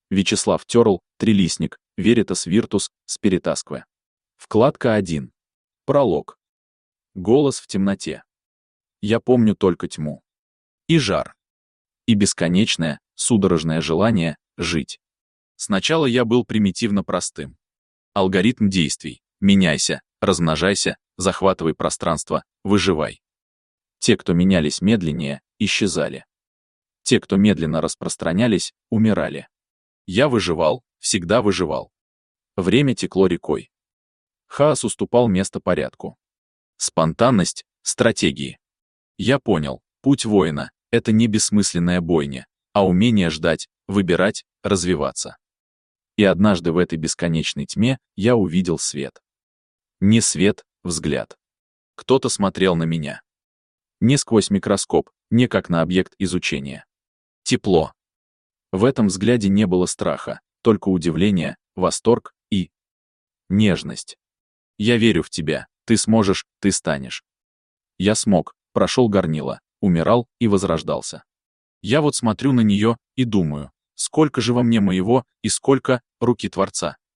Вячеслав Терл, Трилистник, Veritas Virtus, Spiritasque. Вкладка 1. Пролог. Голос в темноте. Я помню только тьму. И жар. И бесконечное, судорожное желание жить. Сначала я был примитивно простым. Алгоритм действий. Меняйся, размножайся, захватывай пространство, выживай. Те, кто менялись медленнее, исчезали. Те, кто медленно распространялись, умирали. Я выживал, всегда выживал. Время текло рекой. Хаос уступал место порядку. Спонтанность — стратегии. Я понял, путь воина — это не бессмысленная бойня, а умение ждать, выбирать, развиваться. И однажды в этой бесконечной тьме я увидел свет. Не свет, взгляд. Кто-то смотрел на меня. Не сквозь микроскоп, не как на объект изучения. Тепло. В этом взгляде не было страха, только удивление, восторг и нежность. Я верю в тебя, ты сможешь, ты станешь. Я смог, прошел горнило, умирал и возрождался. Я вот смотрю на нее и думаю, сколько же во мне моего и сколько руки Творца.